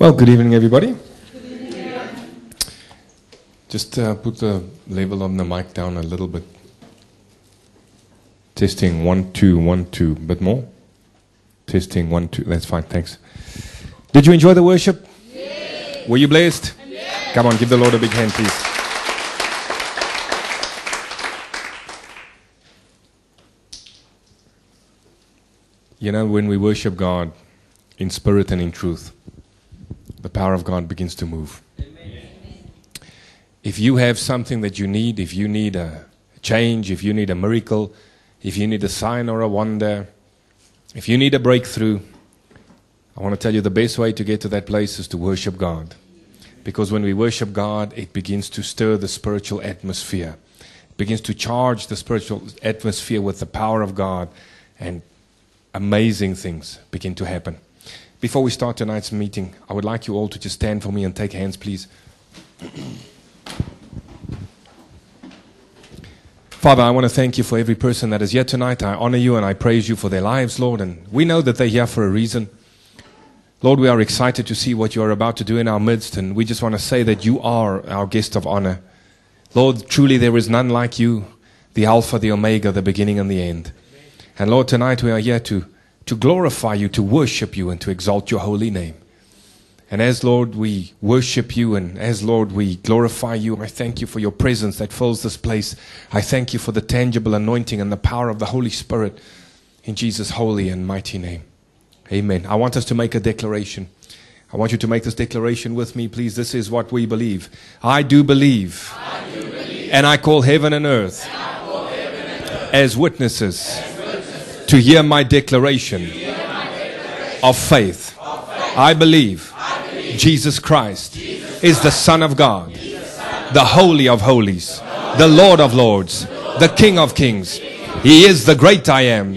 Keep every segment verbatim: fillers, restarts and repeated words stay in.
Well, good evening, everybody. Good evening. Just uh, put the level on the mic down a little bit. Testing one, two, one, two. Bit more. Testing one, two. That's fine. Thanks. Did you enjoy the worship? Yes. Were you blessed? Yes. Come on, give the Lord a big hand, please. You know, when we worship God in spirit and in truth, the power of God begins to move. Amen. If you have something that you need, if you need a change, if you need a miracle, if you need a sign or a wonder, if you need a breakthrough, I want to tell you the best way to get to that place is to worship God. Because when we worship God, it begins to stir the spiritual atmosphere. It begins to charge the spiritual atmosphere with the power of God, and amazing things begin to happen. Before we start tonight's meeting, I would like you all to just stand for me and take hands, please. Father, I want to thank you for every person that is here tonight. I honor you and I praise you for their lives, Lord. And we know that they're here for a reason. Lord, we are excited to see what you are about to do in our midst. And we just want to say that you are our guest of honor. Lord, truly there is none like you, the Alpha, the Omega, the beginning and the end. And Lord, tonight we are here to to glorify you, to worship you, and to exalt your holy name. And as, Lord, we worship you, and as, Lord, we glorify you, I thank you for your presence that fills this place. I thank you for the tangible anointing and the power of the Holy Spirit in Jesus' holy and mighty name. Amen. I want us to make a declaration. I want you to make this declaration with me, please. This is what we believe. I do believe, I do believe. And I call heaven and earth, and I call heaven and earth as witnesses, as to hear my declaration, hear my declaration of, faith. of faith. I believe, I believe Jesus Christ, Jesus Christ is the Son of God, the, Son the Holy of Holies, the, the Lord of Lords, the, Lord the King of Kings. He is the great I am.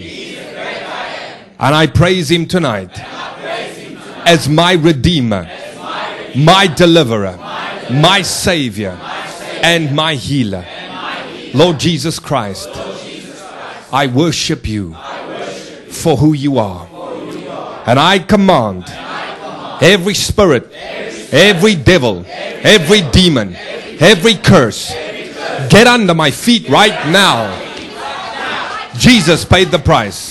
And I praise Him tonight, praise him tonight as my Redeemer, as my, Redeemer my, deliverer, my Deliverer, my Savior, my Savior and, my healer. and my Healer. Lord Jesus Christ, Lord Jesus Christ I worship you. For who you are. And I command every spirit, every devil, every demon, every curse, get under my feet right now. Jesus paid the price.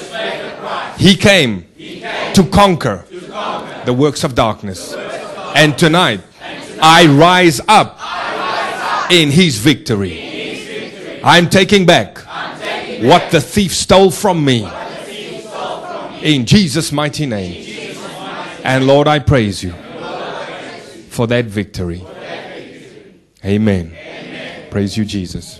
He came to conquer the works of darkness. And tonight, I rise up in His victory. I'm taking back what the thief stole from me. In Jesus' mighty name. And Lord, I praise you for that victory. Amen. Praise you, Jesus.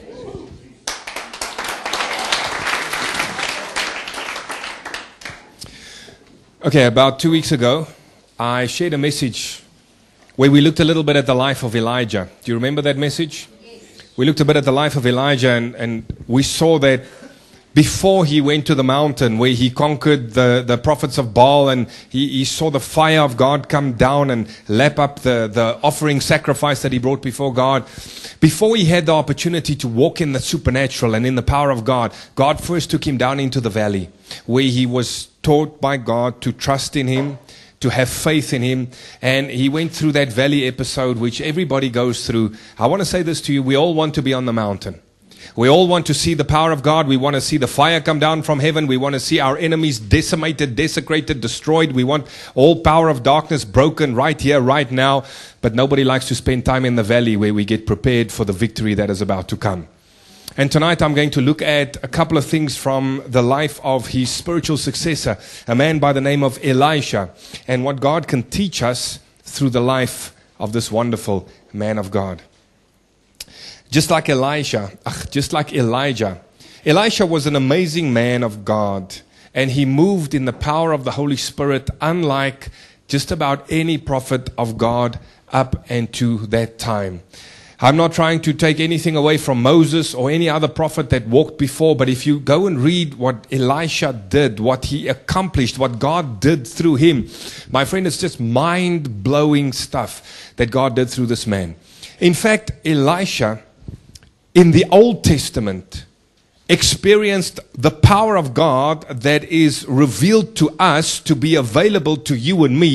Okay, about two weeks ago, I shared a message where we looked a little bit at the life of Elijah. Do you remember that message? We looked a bit at the life of Elijah, and, and we saw that before he went to the mountain where he conquered the, the prophets of Baal, and he, he saw the fire of God come down and lap up the, the offering sacrifice that he brought before God. Before he had the opportunity to walk in the supernatural and in the power of God, God first took him down into the valley where he was taught by God to trust in Him, to have faith in Him. And he went through that valley episode which everybody goes through. I want to say this to you. We all want to be on the mountain. We all want to see the power of God. We want to see the fire come down from heaven. We want to see our enemies decimated, desecrated, destroyed. We want all power of darkness broken right here, right now. But nobody likes to spend time in the valley where we get prepared for the victory that is about to come. And tonight I'm going to look at a couple of things from the life of his spiritual successor, a man by the name of Elisha, and what God can teach us through the life of this wonderful man of God. Just like Elisha, just like Elijah, Elisha was an amazing man of God, and he moved in the power of the Holy Spirit, unlike just about any prophet of God up until that time. I'm not trying to take anything away from Moses or any other prophet that walked before, but if you go and read what Elisha did, what he accomplished, what God did through him, my friend, it's just mind-blowing stuff that God did through this man. In fact, Elisha, in the Old Testament, experienced the power of God that is revealed to us to be available to you and me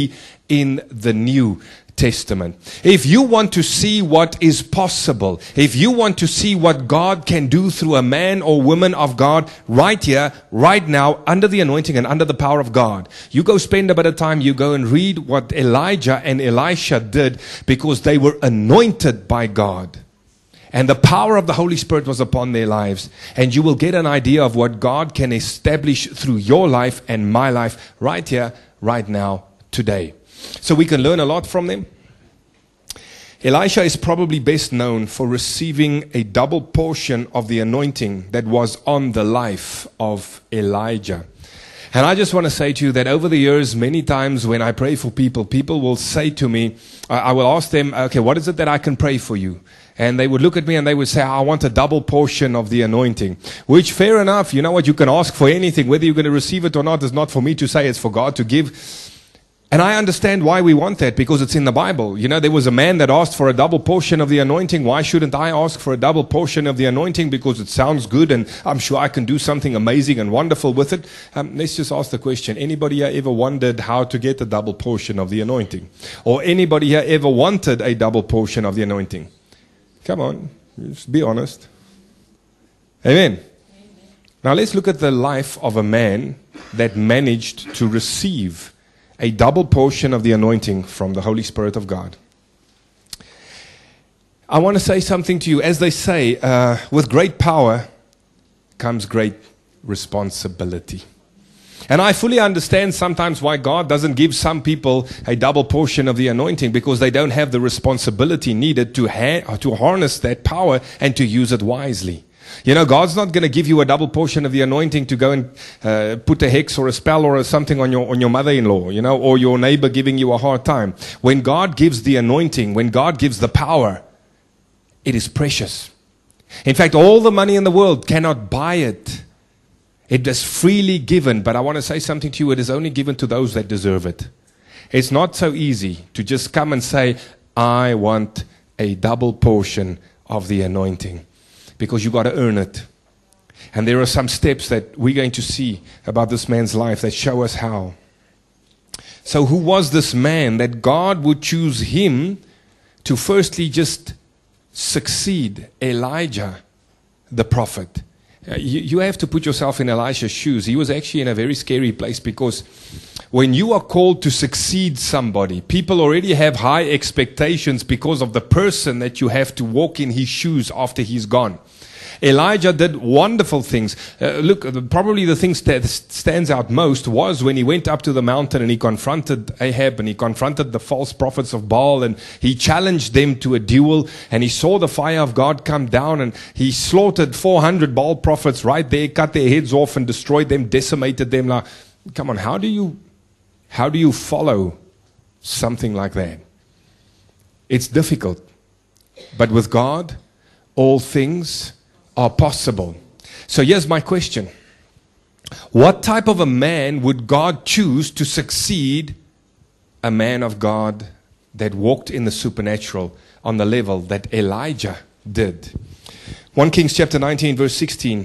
in the New Testament. If you want to see what is possible, if you want to see what God can do through a man or woman of God right here, right now, under the anointing and under the power of God, you go spend a bit of time, you go and read what Elijah and Elisha did, because they were anointed by God. And the power of the Holy Spirit was upon their lives. And you will get an idea of what God can establish through your life and my life right here, right now, today. So we can learn a lot from them. Elisha is probably best known for receiving a double portion of the anointing that was on the life of Elijah. And I just want to say to you that over the years, many times when I pray for people, people will say to me, I will ask them, okay, what is it that I can pray for you? And they would look at me and they would say, I want a double portion of the anointing. Which, fair enough, you know what, you can ask for anything. Whether you're going to receive it or not is not for me to say, it's for God to give. And I understand why we want that, because it's in the Bible. You know, there was a man that asked for a double portion of the anointing. Why shouldn't I ask for a double portion of the anointing? Because it sounds good and I'm sure I can do something amazing and wonderful with it. Um, let's just ask the question. Anybody here ever wondered how to get a double portion of the anointing? Or anybody here ever wanted a double portion of the anointing? Come on, just be honest. Amen. Amen. Now let's look at the life of a man that managed to receive a double portion of the anointing from the Holy Spirit of God. I want to say something to you. As they say, uh, with great power comes great responsibility. And I fully understand sometimes why God doesn't give some people a double portion of the anointing, because they don't have the responsibility needed to, ha- to harness that power and to use it wisely. You know, God's not going to give you a double portion of the anointing to go and uh, put a hex or a spell or something on your on your mother-in-law, you know, or your neighbor giving you a hard time. When God gives the anointing, when God gives the power, it is precious. In fact, all the money in the world cannot buy it. It is freely given, but I want to say something to you. It is only given to those that deserve it. It's not so easy to just come and say, I want a double portion of the anointing. Because you got to earn it. And there are some steps that we're going to see about this man's life that show us how. So who was this man that God would choose him to firstly just succeed Elijah, the prophet? Uh, you, you have to put yourself in Elisha's shoes. He was actually in a very scary place, because when you are called to succeed somebody, people already have high expectations because of the person that you have to walk in his shoes after he's gone. Elijah did wonderful things. Uh, look, probably the thing that stands out most was when he went up to the mountain and he confronted Ahab and he confronted the false prophets of Baal, and he challenged them to a duel, and he saw the fire of God come down, and he slaughtered four hundred Baal prophets right there, cut their heads off and destroyed them, decimated them. Now, come on, how do you, how do you follow something like that? It's difficult. But with God, all things are possible. So here's my question. What type of a man would God choose to succeed a man of God that walked in the supernatural on the level that Elijah did? First Kings chapter nineteen verse sixteen.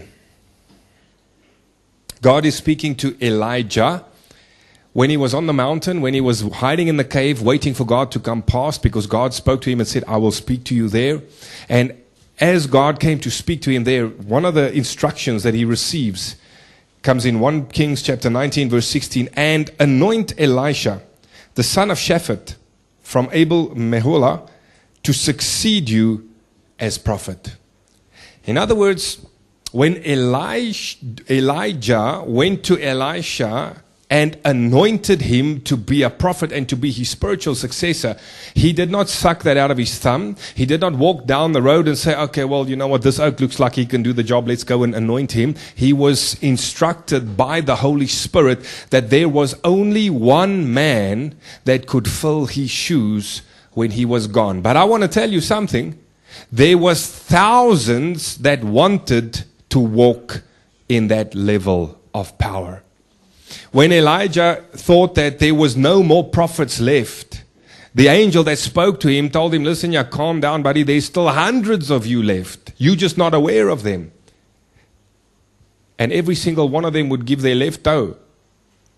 God is speaking to Elijah when he was on the mountain, when he was hiding in the cave, waiting for God to come past, because God spoke to him and said, I will speak to you there. And as God came to speak to him there, one of the instructions that he receives comes in First Kings chapter nineteen verse sixteen. And anoint Elisha, the son of Shaphat, from Abel Meholah, to succeed you as prophet. In other words, when Elijah, Elijah went to Elisha and anointed him to be a prophet and to be his spiritual successor, he did not suck that out of his thumb. He did not walk down the road and say, okay, well, you know what, this oak looks like he can do the job, let's go and anoint him. He was instructed by the Holy Spirit that there was only one man that could fill his shoes when he was gone. But I want to tell you something. There was thousands that wanted to walk in that level of power. When Elijah thought that there was no more prophets left, the angel that spoke to him told him, listen, yeah, calm down, buddy. There's still hundreds of you left. You're just not aware of them. And every single one of them would give their left toe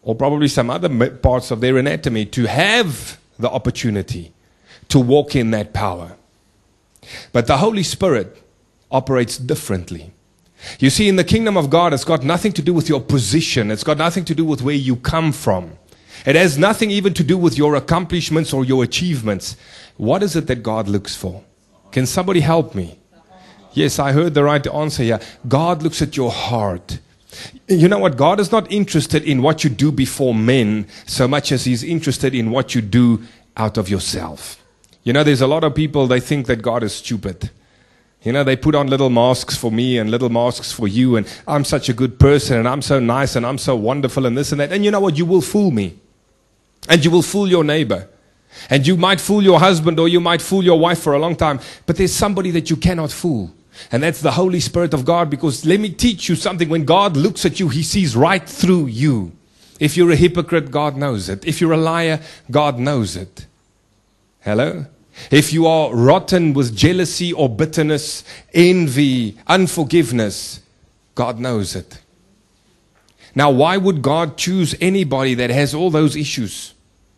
or probably some other parts of their anatomy, to have the opportunity to walk in that power. But the Holy Spirit operates differently. You see, in the kingdom of God, it's got nothing to do with your position. It's got nothing to do with where you come from. It has nothing even to do with your accomplishments or your achievements. What is it that God looks for? Can somebody help me? Yes, I heard the right answer here. God looks at your heart. You know what? God is not interested in what you do before men so much as He's interested in what you do out of yourself. You know, there's a lot of people, they think that God is stupid. You know, they put on little masks for me and little masks for you, and I'm such a good person, and I'm so nice, and I'm so wonderful, and this and that. And you know what? You will fool me. And you will fool your neighbor. And you might fool your husband, or you might fool your wife for a long time. But there's somebody that you cannot fool. And that's the Holy Spirit of God. Because let me teach you something. When God looks at you, He sees right through you. If you're a hypocrite, God knows it. If you're a liar, God knows it. Hello? If you are rotten with jealousy or bitterness, envy, unforgiveness, God knows it. Now, why would God choose anybody that has all those issues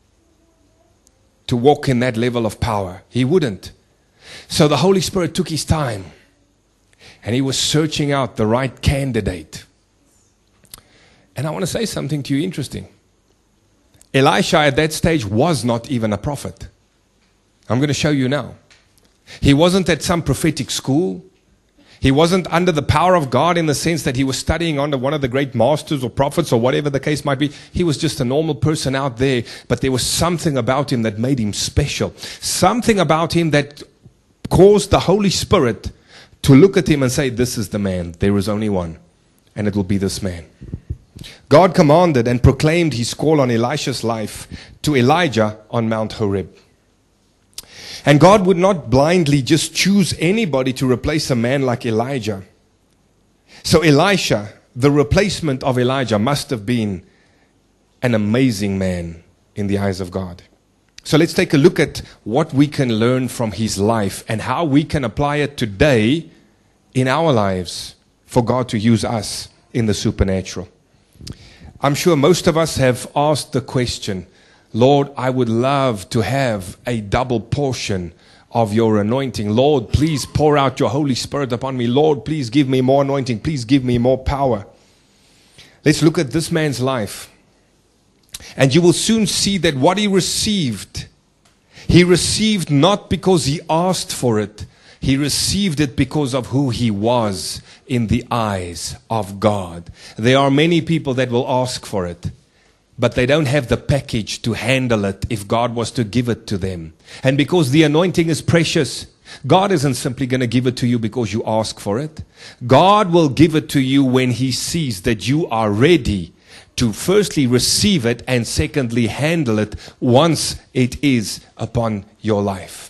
to walk in that level of power? He wouldn't. So the Holy Spirit took His time, and He was searching out the right candidate. And I want to say something to you interesting. Elisha at that stage was not even a prophet. I'm going to show you now. He wasn't at some prophetic school. He wasn't under the power of God in the sense that he was studying under one of the great masters or prophets or whatever the case might be. He was just a normal person out there, but there was something about him that made him special. Something about him that caused the Holy Spirit to look at him and say, this is the man. There is only one, and it will be this man. God commanded and proclaimed His call on Elisha's life to Elijah on Mount Horeb. And God would not blindly just choose anybody to replace a man like Elijah. So Elisha, the replacement of Elijah, must have been an amazing man in the eyes of God. So let's take a look at what we can learn from his life and how we can apply it today in our lives for God to use us in the supernatural. I'm sure most of us have asked the question, Lord, I would love to have a double portion of your anointing. Lord, please pour out your Holy Spirit upon me. Lord, please give me more anointing. Please give me more power. Let's look at this man's life. And you will soon see that what he received, he received not because he asked for it. He received it because of who he was in the eyes of God. There are many people that will ask for it, but they don't have the package to handle it if God was to give it to them. And because the anointing is precious, God isn't simply going to give it to you because you ask for it. God will give it to you when He sees that you are ready to firstly receive it and secondly handle it once it is upon your life.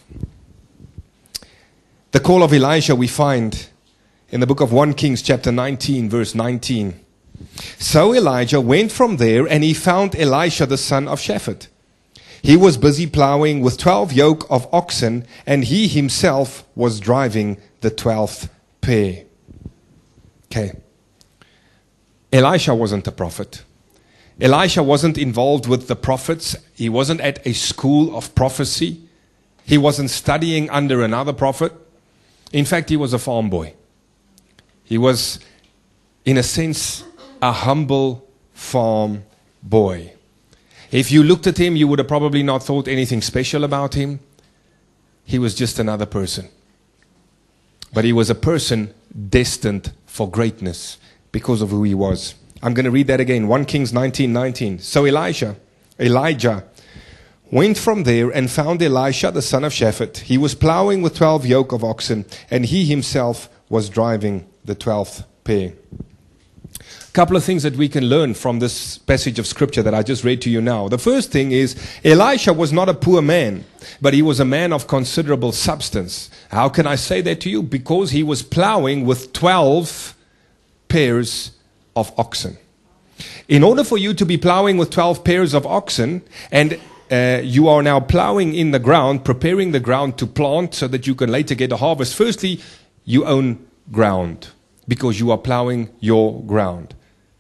The call of Elisha we find in the book of First Kings chapter nineteen verse nineteen. So Elijah went from there, and he found Elisha the son of Shaphat. He was busy plowing with twelve yoke of oxen, and he himself was driving the twelfth pair. Okay. Elisha wasn't a prophet. Elisha wasn't involved with the prophets. He wasn't at a school of prophecy. He wasn't studying under another prophet. In fact, he was a farm boy. He was, in a sense, a humble farm boy. If you looked at him, you would have probably not thought anything special about him. He was just another person. But he was a person destined for greatness because of who he was. I'm going to read that again. First Kings nineteen nineteen. So Elisha, Elijah went from there and found Elisha the son of Shaphat. He was plowing with twelve yoke of oxen, and he himself was driving the twelfth pair. A couple of things that we can learn from this passage of scripture that I just read to you now. The first thing is, Elisha was not a poor man, but he was a man of considerable substance. How can I say that to you? Because he was plowing with twelve pairs of oxen. In order for you to be plowing with twelve pairs of oxen, and uh, you are now plowing in the ground, preparing the ground to plant so that you can later get a harvest, firstly, you own ground because you are plowing your ground.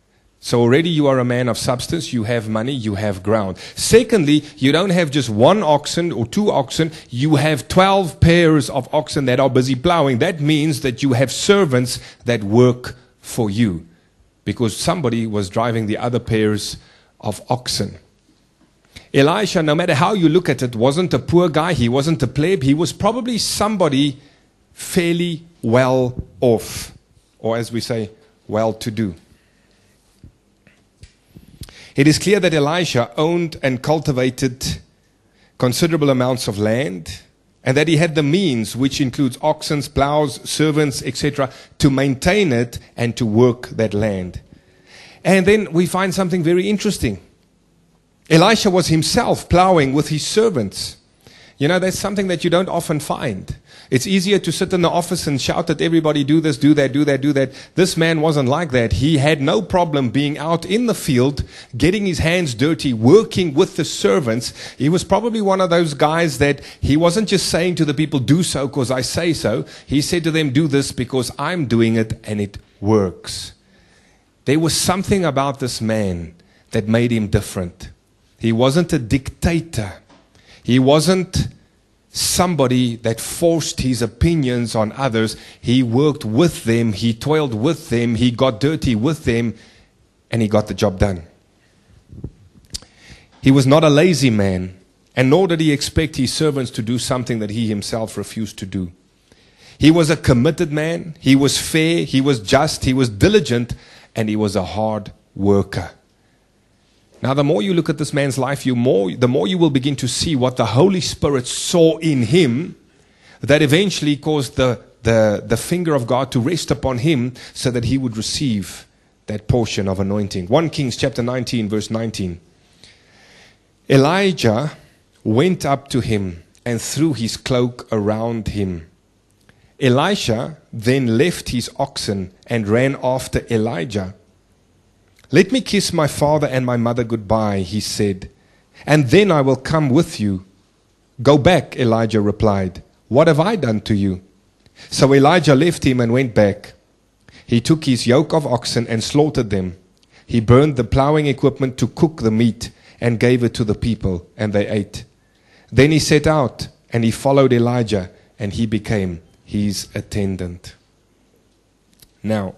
So already you are a man of substance, you have money, you have ground. Secondly, you don't have just one oxen or two oxen, you have twelve pairs of oxen that are busy plowing. That means that you have servants that work for you, because somebody was driving the other pairs of oxen. Elisha, no matter how you look at it, wasn't a poor guy, he wasn't a plebe, he was probably somebody fairly well off, or as we say, well-to-do. It is clear that Elisha owned and cultivated considerable amounts of land, and that he had the means, which includes oxen, plows, servants, et cetera, to maintain it and to work that land. And then we find something very interesting. Elisha was himself plowing with his servants. You know, that's something that you don't often find. It's easier to sit in the office and shout at everybody, do this, do that, do that, do that. This man wasn't like that. He had no problem being out in the field, getting his hands dirty, working with the servants. He was probably one of those guys that he wasn't just saying to the people, do so because I say so. He said to them, do this because I'm doing it and it works. There was something about this man that made him different. He wasn't a dictator. He wasn't somebody that forced his opinions on others. He worked with them, he toiled with them, he got dirty with them, and he got the job done. He was not a lazy man, and nor did he expect his servants to do something that he himself refused to do. He was a committed man, he was fair, he was just, he was diligent, and he was a hard worker. Now, the more you look at this man's life, you more, the more you will begin to see what the Holy Spirit saw in him that eventually caused the, the, the finger of God to rest upon him so that he would receive that portion of anointing. First Kings chapter nineteen, verse nineteen. Elijah went up to him and threw his cloak around him. Elisha then left his oxen and ran after Elijah. Let me kiss my father and my mother goodbye, he said, and then I will come with you. Go back, Elijah replied. What have I done to you? So Elijah left him and went back. He took his yoke of oxen and slaughtered them. He burned the plowing equipment to cook the meat and gave it to the people, and they ate. Then he set out and he followed Elijah, and he became his attendant. Now,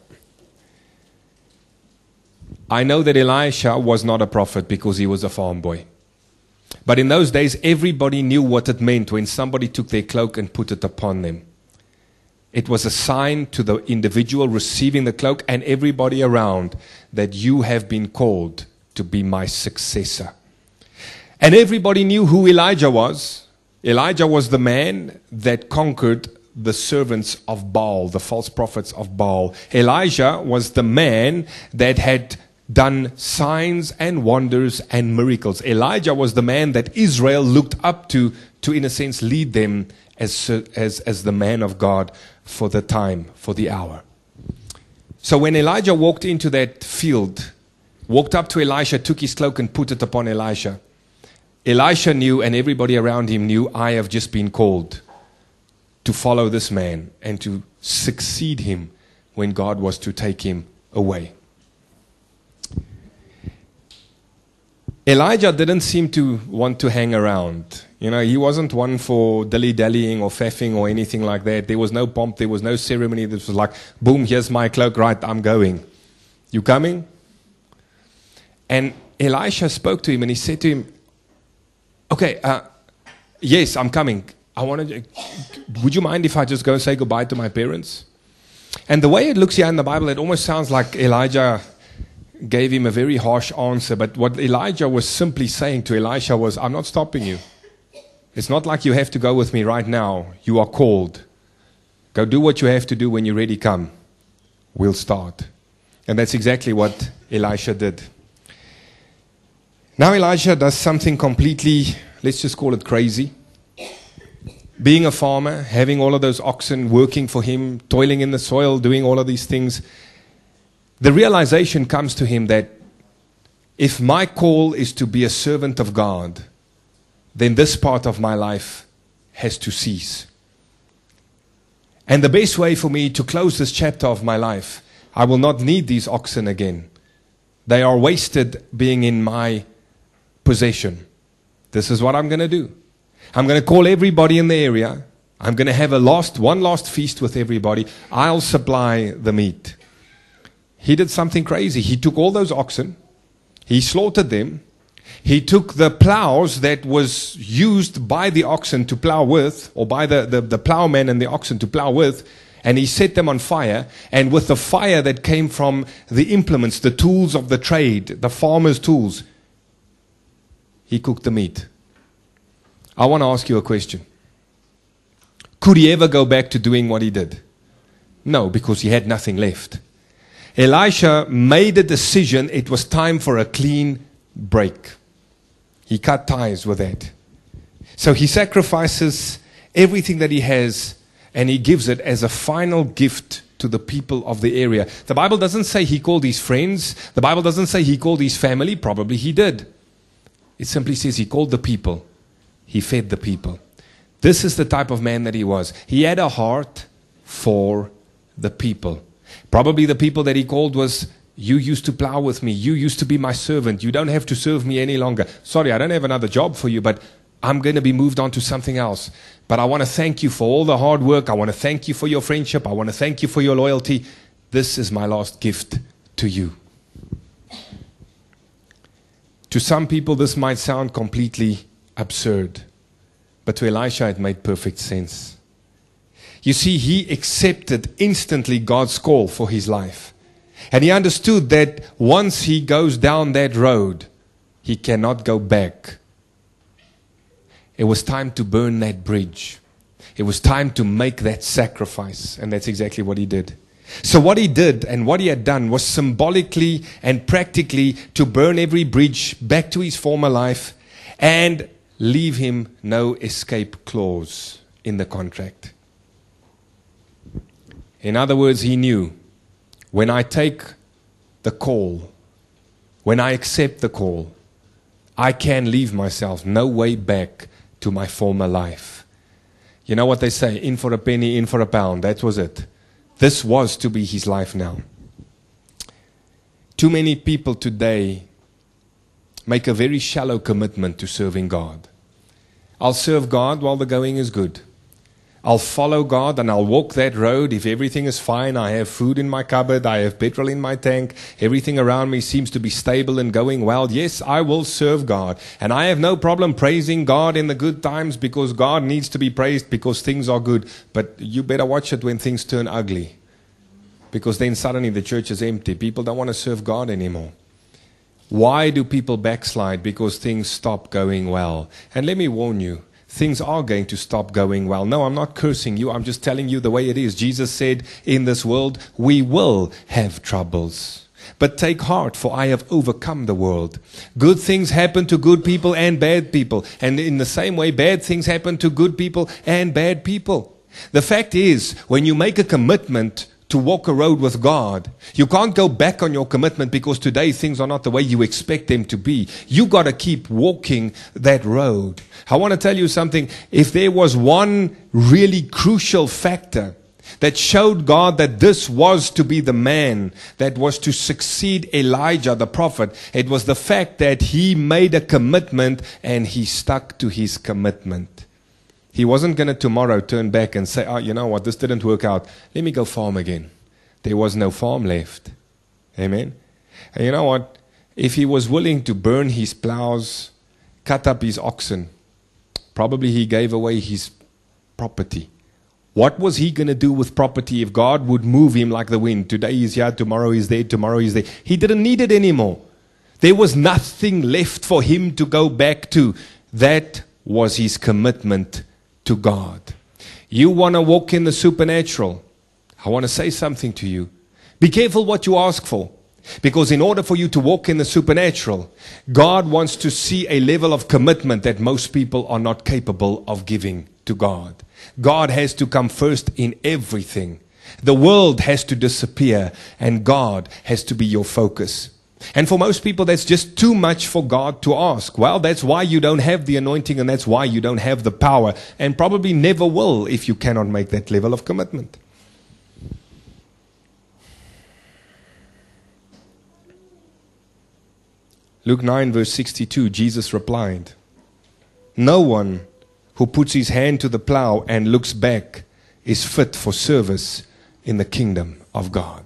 I know that Elisha was not a prophet because he was a farm boy. But in those days, everybody knew what it meant when somebody took their cloak and put it upon them. It was a sign to the individual receiving the cloak and everybody around that you have been called to be my successor. And everybody knew who Elijah was. Elijah was the man that conquered the servants of Baal, the false prophets of Baal. Elijah was the man that had done signs and wonders and miracles. Elijah was the man that Israel looked up to, to in a sense lead them as, as, as the man of God for the time, for the hour. So when Elijah walked into that field, walked up to Elisha, took his cloak and put it upon Elisha, Elisha knew, and everybody around him knew, I have just been called to follow this man and to succeed him when God was to take him away. Elijah didn't seem to want to hang around. You know, he wasn't one for dilly-dallying or faffing or anything like that. There was no pomp, there was no ceremony. This was like, boom, here's my cloak, right, I'm going. You coming? And Elisha spoke to him and he said to him, okay, uh, yes, I'm coming. I want to, would you mind if I just go and say goodbye to my parents? And the way it looks here in the Bible, it almost sounds like Elijah gave him a very harsh answer. But what Elijah was simply saying to Elisha was, I'm not stopping you. It's not like you have to go with me right now. You are called. Go do what you have to do. When you're ready, come. We'll start. And that's exactly what Elisha did. Now Elisha does something completely, let's just call it crazy. Being a farmer, having all of those oxen working for him, toiling in the soil, doing all of these things, the realization comes to him that if my call is to be a servant of God, then this part of my life has to cease. And the best way for me to close this chapter of my life, I will not need these oxen again. They are wasted being in my possession. This is what I'm going to do. I'm going to call everybody in the area. I'm going to have a last, one last feast with everybody. I'll supply the meat. He did something crazy. He took all those oxen. He slaughtered them. He took the plows that was used by the oxen to plow with, or by the, the, the plowmen and the oxen to plow with, and he set them on fire. And with the fire that came from the implements, the tools of the trade, the farmer's tools, he cooked the meat. I want to ask you a question. Could he ever go back to doing what he did? No, because he had nothing left. Elisha made a decision. It was time for a clean break. He cut ties with that. So he sacrifices everything that he has, and he gives it as a final gift to the people of the area. The Bible doesn't say he called his friends. The Bible doesn't say he called his family. Probably he did. It simply says he called the people. He fed the people. This is the type of man that he was. He had a heart for the people. Probably the people that he called was, you used to plow with me. You used to be my servant. You don't have to serve me any longer. Sorry, I don't have another job for you, but I'm going to be moved on to something else. But I want to thank you for all the hard work. I want to thank you for your friendship. I want to thank you for your loyalty. This is my last gift to you. To some people, this might sound completely absurd. But to Elisha, it made perfect sense. You see, he accepted instantly God's call for his life. And he understood that once he goes down that road, he cannot go back. It was time to burn that bridge. It was time to make that sacrifice. And that's exactly what he did. So what he did and what he had done was symbolically and practically to burn every bridge back to his former life and leave him no escape clause in the contract. In other words, he knew, when I take the call, when I accept the call, I can leave myself no way back to my former life. You know what they say, in for a penny, in for a pound. That was it. This was to be his life now. Too many people today make a very shallow commitment to serving God. I'll serve God while the going is good. I'll follow God and I'll walk that road if everything is fine. I have food in my cupboard. I have petrol in my tank. Everything around me seems to be stable and going well. Yes, I will serve God. And I have no problem praising God in the good times because God needs to be praised because things are good. But you better watch it when things turn ugly. Because then suddenly the church is empty. People don't want to serve God anymore. Why do people backslide? Because things stop going well. And let me warn you, things are going to stop going well. No, I'm not cursing you. I'm just telling you the way it is. Jesus said, in this world, we will have troubles. But take heart, for I have overcome the world. Good things happen to good people and bad people. And in the same way, bad things happen to good people and bad people. The fact is, when you make a commitment to walk a road with God, you can't go back on your commitment because today things are not the way you expect them to be. You got to keep walking that road. I want to tell you something. If there was one really crucial factor that showed God that this was to be the man that was to succeed Elijah the prophet, it was the fact that he made a commitment and he stuck to his commitment. He wasn't going to tomorrow turn back and say, oh, you know what, this didn't work out. Let me go farm again. There was no farm left. Amen. And you know what? If he was willing to burn his plows, cut up his oxen, probably he gave away his property. What was he going to do with property if God would move him like the wind? Today he's here, tomorrow he's there, tomorrow he's there. He didn't need it anymore. There was nothing left for him to go back to. That was his commitment to God. You want to walk in the supernatural? I want to say something to you. Be careful what you ask for. Because in order for you to walk in the supernatural, God wants to see a level of commitment that most people are not capable of giving to God. God has to come first in everything. The world has to disappear and God has to be your focus. And for most people, that's just too much for God to ask. Well, that's why you don't have the anointing and that's why you don't have the power and probably never will if you cannot make that level of commitment. Luke nine verse sixty-two, Jesus replied, "No one who puts his hand to the plow and looks back is fit for service in the kingdom of God."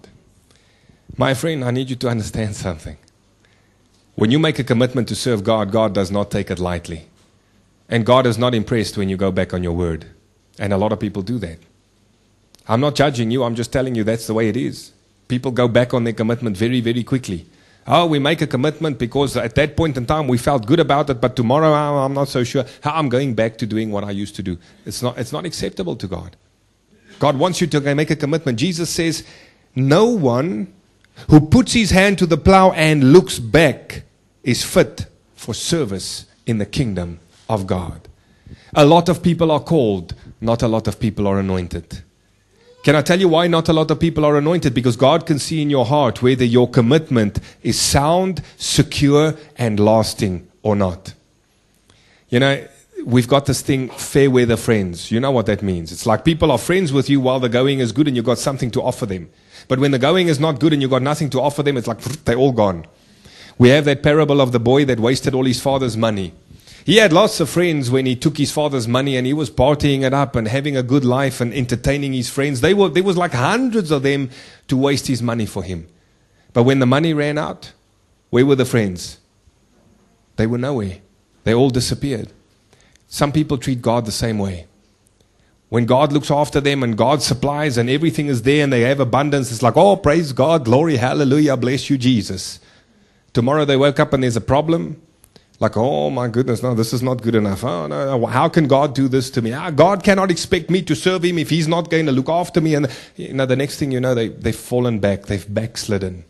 My friend, I need you to understand something. When you make a commitment to serve God, God does not take it lightly. And God is not impressed when you go back on your word. And a lot of people do that. I'm not judging you, I'm just telling you that's the way it is. People go back on their commitment very, very quickly. Oh, we make a commitment because at that point in time we felt good about it, but tomorrow I'm not so sure how I'm going back to doing what I used to do. It's not, it's not acceptable to God. God wants you to make a commitment. Jesus says, no one who puts his hand to the plow and looks back is fit for service in the kingdom of God. A lot of people are called, not a lot of people are anointed. Can I tell you why not a lot of people are anointed? Because God can see in your heart whether your commitment is sound, secure, and lasting or not. You know, we've got this thing, fair weather friends. You know what that means. It's like people are friends with you while the going is good and you've got something to offer them. But when the going is not good and you've got nothing to offer them, it's like they're all gone. We have that parable of the boy that wasted all his father's money. He had lots of friends when he took his father's money and he was partying it up and having a good life and entertaining his friends. They were, there was like hundreds of them to waste his money for him. But when the money ran out, where were the friends? They were nowhere. They all disappeared. Some people treat God the same way. When God looks after them and God supplies and everything is there and they have abundance, it's like, oh, praise God, glory, hallelujah, bless you, Jesus. Tomorrow they woke up and there's a problem. Like, oh my goodness, no, this is not good enough. Oh, no, no, how can God do this to me? Ah, God cannot expect me to serve Him if He's not going to look after me. And you know, the next thing you know, they, they've fallen back. They've backslidden.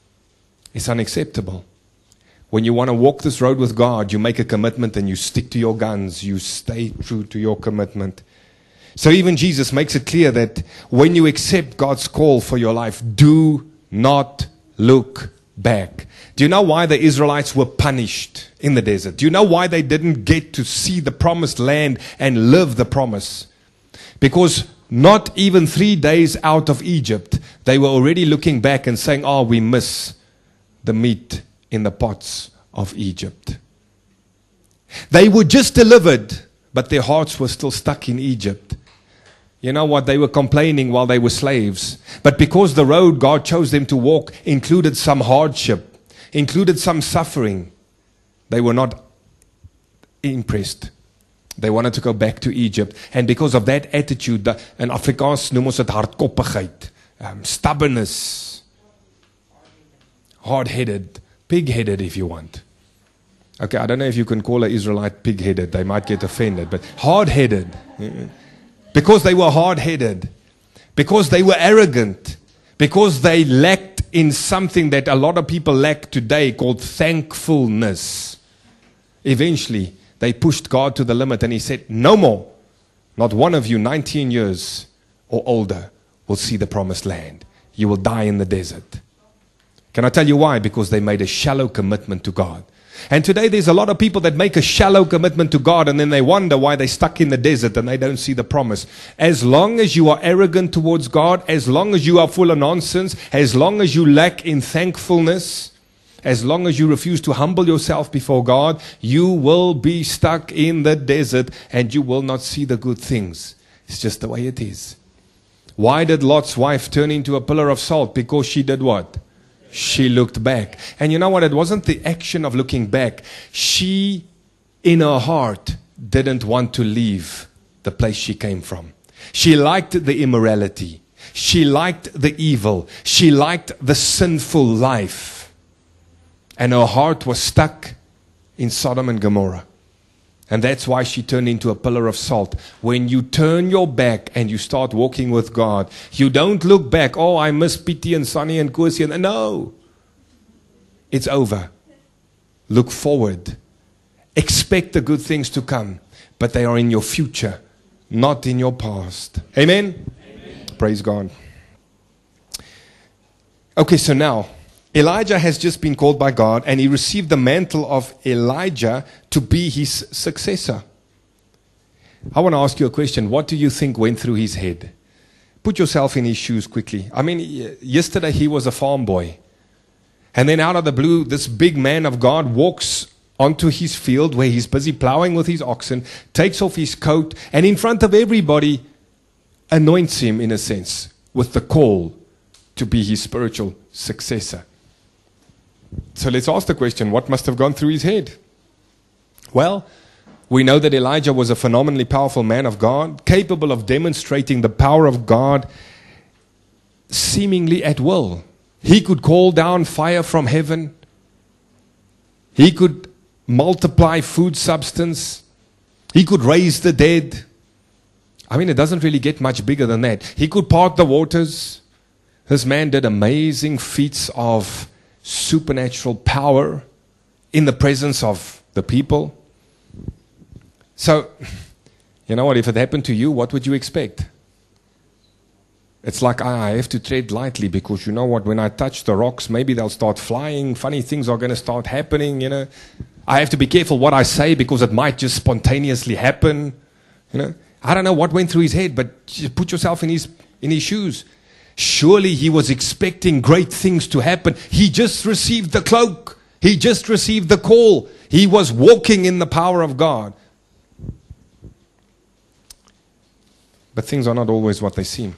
It's unacceptable. When you want to walk this road with God, you make a commitment and you stick to your guns. You stay true to your commitment. So even Jesus makes it clear that when you accept God's call for your life, do not look back. Do you know why the Israelites were punished in the desert? Do you know why they didn't get to see the promised land and live the promise? Because not even three days out of Egypt, they were already looking back and saying, oh, we miss the meat in the pots of Egypt. They were just delivered, but their hearts were still stuck in Egypt. You know what? They were complaining while they were slaves. But because the road God chose them to walk included some hardship, included some suffering, they were not impressed. They wanted to go back to Egypt. And because of that attitude, the, in Afrikaans noem ons dit hardkoppigheid, um, stubbornness, hard-headed, pig-headed if you want. Okay, I don't know if you can call an Israelite pig-headed. They might get offended. But hard-headed. Because they were hard-headed. Because they were arrogant. Because they lacked in something that a lot of people lack today called thankfulness. Eventually, they pushed God to the limit and He said, no more. Not one of you, nineteen years or older, will see the promised land. You will die in the desert. Can I tell you why? Because they made a shallow commitment to God. And today there's a lot of people that make a shallow commitment to God and then they wonder why they're stuck in the desert and they don't see the promise. As long as you are arrogant towards God, as long as you are full of nonsense, as long as you lack in thankfulness, as long as you refuse to humble yourself before God, you will be stuck in the desert and you will not see the good things. It's just the way it is. Why did Lot's wife turn into a pillar of salt? Because she did what? She looked back. And you know what? It wasn't the action of looking back. She, in her heart, didn't want to leave the place she came from. She liked the immorality. She liked the evil. She liked the sinful life. And her heart was stuck in Sodom and Gomorrah. And that's why she turned into a pillar of salt. When you turn your back and you start walking with God, you don't look back. Oh, I miss Pietie and Sonny and Kosie. And no. It's over. Look forward. Expect the good things to come. But they are in your future, not in your past. Amen? Amen. Praise God. Okay, so now, Elijah has just been called by God and he received the mantle of Elijah to be his successor. I want to ask you a question. What do you think went through his head? Put yourself in his shoes quickly. I mean, yesterday he was a farm boy. And then out of the blue, this big man of God walks onto his field where he's busy plowing with his oxen, takes off his coat, and in front of everybody anoints him, in a sense, with the call to be his spiritual successor. So let's ask the question, what must have gone through his head? Well, we know that Elijah was a phenomenally powerful man of God, capable of demonstrating the power of God seemingly at will. He could call down fire from heaven. He could multiply food substance. He could raise the dead. I mean, it doesn't really get much bigger than that. He could part the waters. This man did amazing feats of supernatural power in the presence of the people. So, you know what, if it happened to you, what would you expect? It's like, I have to tread lightly because you know what, when I touch the rocks, maybe they'll start flying, funny things are going to start happening, you know. I have to be careful what I say because it might just spontaneously happen, you know. I don't know what went through his head, but just put yourself in his, in his shoes. Surely he was expecting great things to happen. He just received the cloak. He just received the call. He was walking in the power of God. But things are not always what they seem.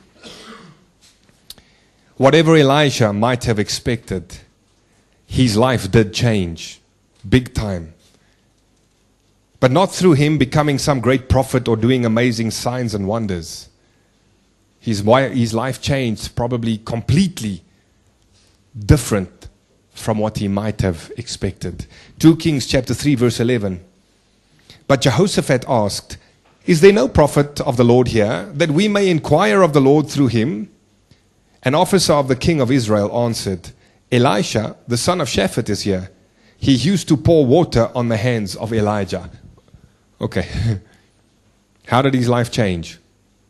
Whatever Elijah might have expected, his life did change, big time. But not through him becoming some great prophet or doing amazing signs and wonders. His, his life changed probably completely different from what he might have expected. Second Kings chapter three verse eleven. But Jehoshaphat asked, is there no prophet of the Lord here, that we may inquire of the Lord through him? An officer of the king of Israel answered, Elisha, the son of Shaphat, is here. He used to pour water on the hands of Elijah. Okay. How did his life change?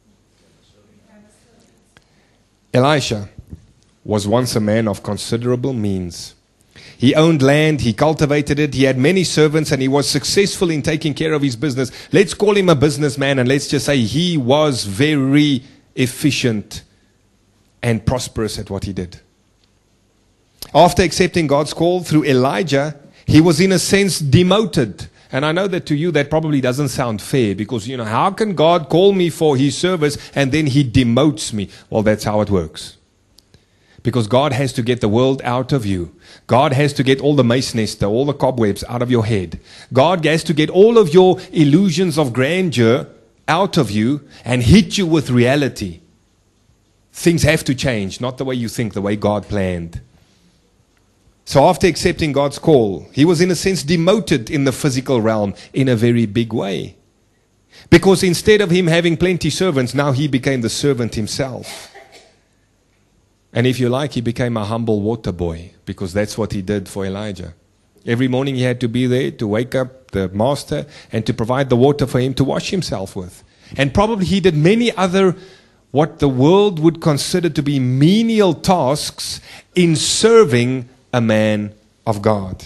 Elisha was once a man of considerable means. He owned land, he cultivated it, he had many servants, and he was successful in taking care of his business. Let's call him a businessman, and let's just say he was very efficient and prosperous at what he did. After accepting God's call through Elijah, he was in a sense demoted. And I know that to you that probably doesn't sound fair, because, you know, how can God call me for his service and then he demotes me? Well, that's how it works. Because God has to get the world out of you. God has to get all the mace nester, all the cobwebs out of your head. God has to get all of your illusions of grandeur out of you and hit you with reality. Things have to change, not the way you think, the way God planned. So after accepting God's call, he was in a sense demoted in the physical realm in a very big way. Because instead of him having plenty servants, now he became the servant himself. And if you like, he became a humble water boy, because that's what he did for Elijah. Every morning he had to be there to wake up the master and to provide the water for him to wash himself with. And probably he did many other, what the world would consider to be menial tasks in serving a man of God.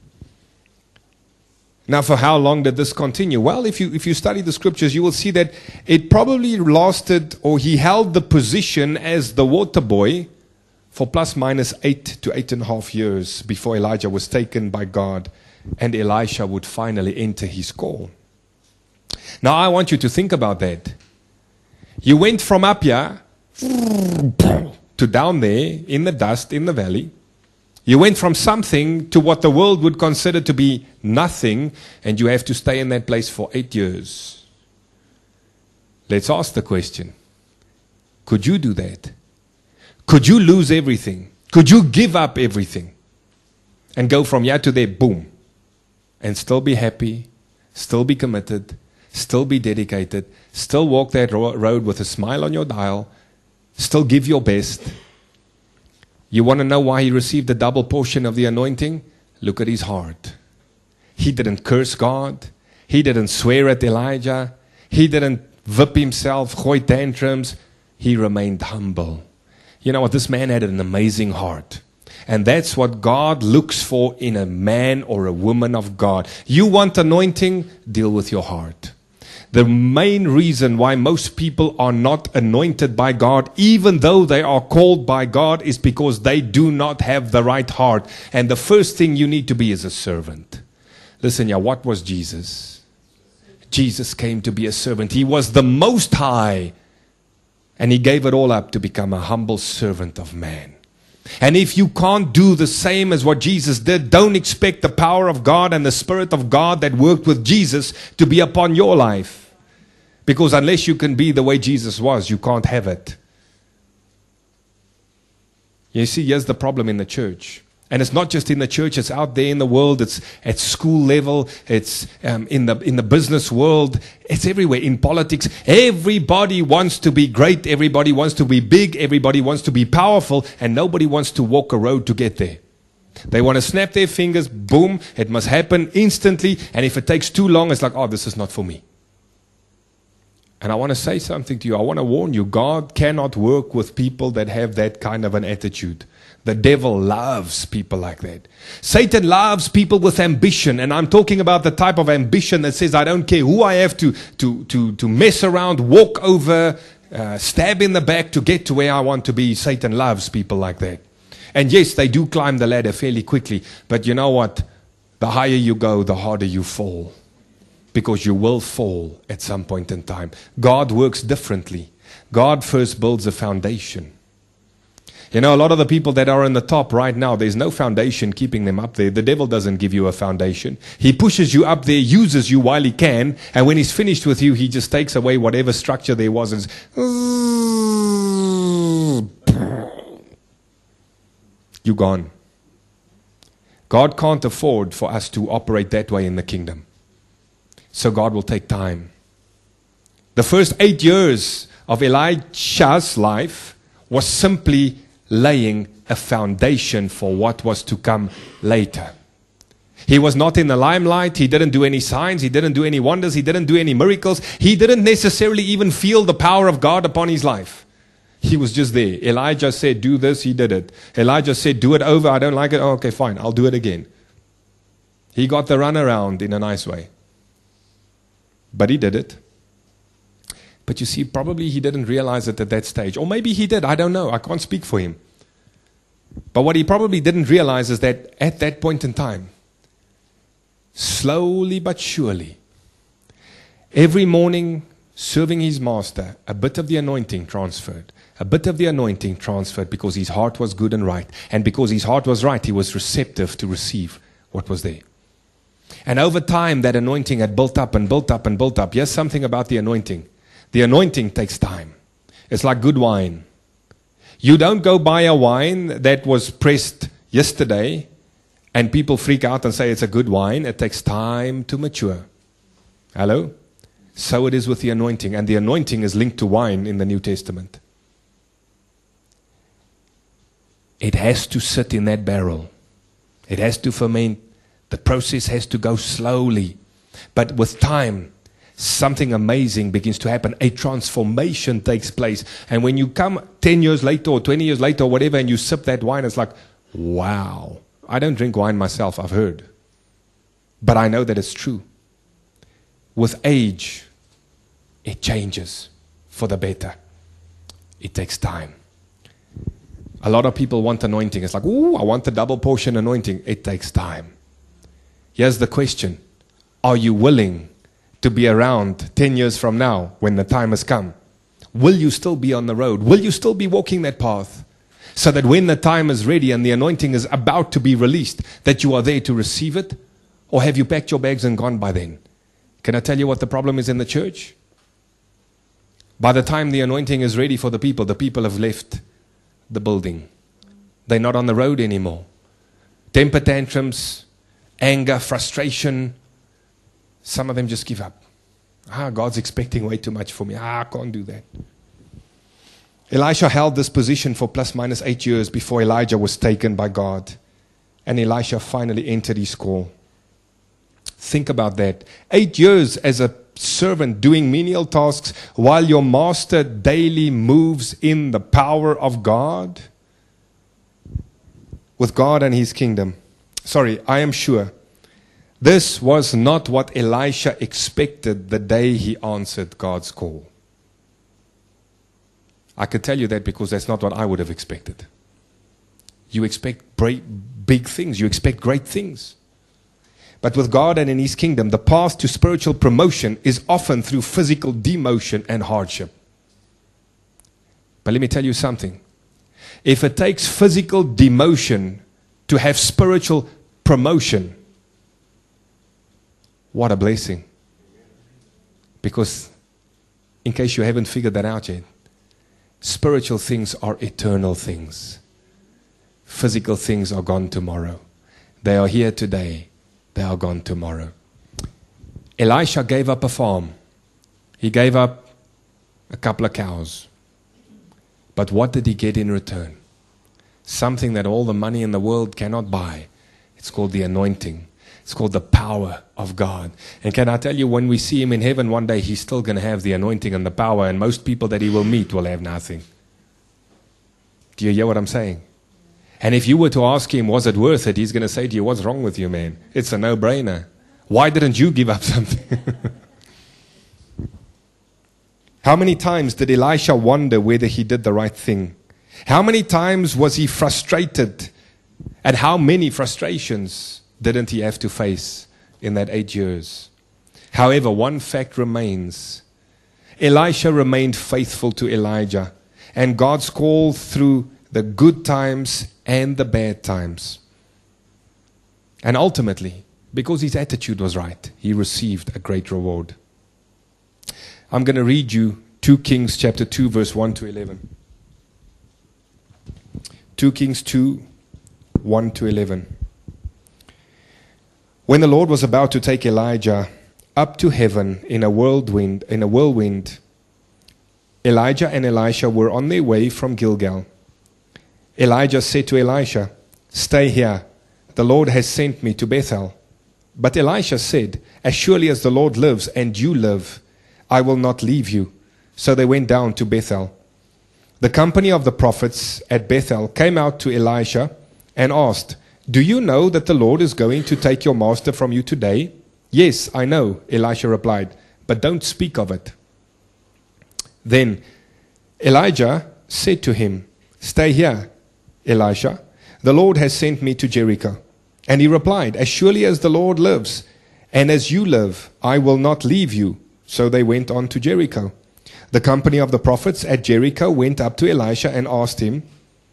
Now, for how long did this continue? Well, if you if you study the scriptures, you will see that it probably lasted, or he held the position as the water boy for plus minus eight to eight and a half years before Elijah was taken by God and Elisha would finally enter his call. Now, I want you to think about that. You went from up here to down there in the dust, in the valley. You went from something to what the world would consider to be nothing, and you have to stay in that place for eight years. Let's ask the question, could you do that? Could you lose everything? Could you give up everything and go from here to there, boom, and still be happy, still be committed, still be dedicated, still walk that ro- road with a smile on your dial, still give your best? You want to know why he received a double portion of the anointing? Look at his heart. He didn't curse God. He didn't swear at Elijah. He didn't whip himself, gooi tantrums. He remained humble. You know what? This man had an amazing heart. And that's what God looks for in a man or a woman of God. You want anointing? Deal with your heart. The main reason why most people are not anointed by God, even though they are called by God, is because they do not have the right heart. And the first thing you need to be is a servant. Listen, yeah, what was Jesus? Jesus came to be a servant. He was the Most High. And He gave it all up to become a humble servant of man. And if you can't do the same as what Jesus did, don't expect the power of God and the Spirit of God that worked with Jesus to be upon your life. Because unless you can be the way Jesus was, you can't have it. You see, here's the problem in the church. And it's not just in the church, it's out there in the world, it's at school level, it's um, in the in the business world, it's everywhere, in politics. Everybody wants to be great, everybody wants to be big, everybody wants to be powerful, and nobody wants to walk a road to get there. They want to snap their fingers, boom, it must happen instantly, and if it takes too long, it's like, oh, this is not for me. And I want to say something to you. I want to warn you, God cannot work with people that have that kind of an attitude. The devil loves people like that. Satan loves people with ambition. And I'm talking about the type of ambition that says, I don't care who I have to, to, to, to mess around, walk over, uh, stab in the back to get to where I want to be. Satan loves people like that. And yes, they do climb the ladder fairly quickly. But you know what? The higher you go, the harder you fall. Because you will fall at some point in time. God works differently. God first builds a foundation. You know, a lot of the people that are on the top right now, there's no foundation keeping them up there. The devil doesn't give you a foundation. He pushes you up there, uses you while he can, and when he's finished with you, he just takes away whatever structure there was and you're gone. God can't afford for us to operate that way in the kingdom. So God will take time. The first eight years of Elisha's life was simply laying a foundation for what was to come later. He was not in the limelight. He didn't do any signs. He didn't do any wonders. He didn't do any miracles. He didn't necessarily even feel the power of God upon his life. He was just there. Elijah said, do this. He did it. Elijah said, do it over. I don't like it. Oh, okay, fine. I'll do it again. He got the runaround in a nice way. But he did it. But you see, probably he didn't realize it at that stage. Or maybe he did. I don't know. I can't speak for him. But what he probably didn't realize is that at that point in time, slowly but surely, every morning serving his master, a bit of the anointing transferred. A bit of the anointing transferred because his heart was good and right. And because his heart was right, he was receptive to receive what was there. And over time, that anointing had built up and built up and built up. Here's something about the anointing. The anointing takes time. It's like good wine. You don't go buy a wine that was pressed yesterday and people freak out and say it's a good wine. It takes time to mature. Hello? So it is with the anointing. And the anointing is linked to wine in the New Testament. It has to sit in that barrel. It has to ferment. The process has to go slowly. But with time, something amazing begins to happen. A transformation takes place. And when you come ten years later or twenty years later or whatever and you sip that wine, it's like, wow. I don't drink wine myself, I've heard. But I know that it's true. With age, it changes for the better. It takes time. A lot of people want anointing. It's like, ooh, I want the double portion anointing. It takes time. Here's the question. Are you willing to be around ten years from now when the time has come? Will you still be on the road? Will you still be walking that path? So that when the time is ready and the anointing is about to be released, that you are there to receive it? Or have you packed your bags and gone by then? Can I tell you what the problem is in the church? By the time the anointing is ready for the people, the people have left the building. They're not on the road anymore. Temper tantrums, anger, frustration. Some of them just give up. Ah, God's expecting way too much for me. Ah, I can't do that. Elisha held this position for plus minus eight years before Elijah was taken by God. And Elisha finally entered his call. Think about that. Eight years as a servant doing menial tasks while your master daily moves in the power of God. With God and his kingdom. Sorry, I am sure This was not what Elisha expected the day he answered God's call. I can tell you that because that's not what I would have expected. You expect big things. You expect great things. But with God and in His kingdom, the path to spiritual promotion is often through physical demotion and hardship. But let me tell you something. If it takes physical demotion to have spiritual promotion, what a blessing. Because, in case you haven't figured that out yet, spiritual things are eternal things. Physical things are gone tomorrow. They are here today. They are gone tomorrow. Elisha gave up a farm. He gave up a couple of cows. But what did he get in return? Something that all the money in the world cannot buy. It's called the anointing. It's called the power of God. And can I tell you, when we see Him in heaven one day, He's still going to have the anointing and the power, and most people that He will meet will have nothing. Do you hear what I'm saying? And if you were to ask Him, was it worth it? He's going to say to you, what's wrong with you, man? It's a no-brainer. Why didn't you give up something? How many times did Elisha wonder whether he did the right thing? How many times was he frustrated? And how many frustrations didn't he have to face in that eight years? However, one fact remains. Elisha remained faithful to Elijah, and God's call through the good times and the bad times. And ultimately, because his attitude was right, he received a great reward. I'm going to read you two Kings chapter two, verse one to eleven. two Kings two, one to eleven. When the Lord was about to take Elijah up to heaven in a whirlwind, in a whirlwind, Elijah and Elisha were on their way from Gilgal. Elijah said to Elisha, "Stay here. The Lord has sent me to Bethel." But Elisha said, "As surely as the Lord lives and you live, I will not leave you." So they went down to Bethel. The company of the prophets at Bethel came out to Elisha and asked, "Do you know that the Lord is going to take your master from you today?" "Yes, I know," Elisha replied, "but don't speak of it." Then Elijah said to him, "Stay here, Elisha. The Lord has sent me to Jericho." And he replied, "As surely as the Lord lives, and as you live, I will not leave you." So they went on to Jericho. The company of the prophets at Jericho went up to Elisha and asked him,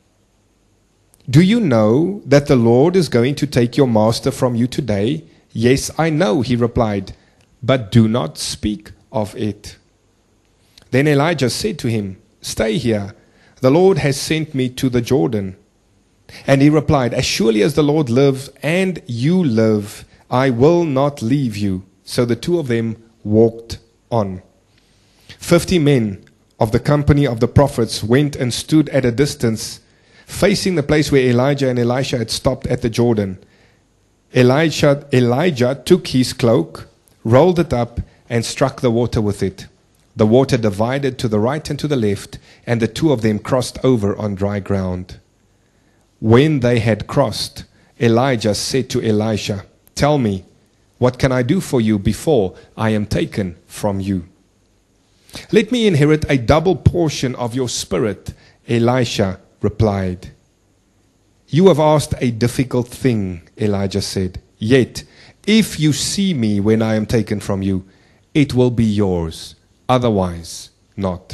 "Do you know that the Lord is going to take your master from you today?" "Yes, I know," he replied, "but do not speak of it." Then Elijah said to him, "Stay here. The Lord has sent me to the Jordan." And he replied, "As surely as the Lord lives and you live, I will not leave you." So the two of them walked on. Fifty men of the company of the prophets went and stood at a distance, facing the place where Elijah and Elisha had stopped at the Jordan. Elijah, Elijah took his cloak, rolled it up, and struck the water with it. The water divided to the right and to the left, and the two of them crossed over on dry ground. When they had crossed, Elijah said to Elisha, "Tell me, what can I do for you before I am taken from you?" "Let me inherit a double portion of your spirit," Elisha replied. "You have asked a difficult thing," Elijah said. "Yet, if you see me when I am taken from you, it will be yours. Otherwise, not."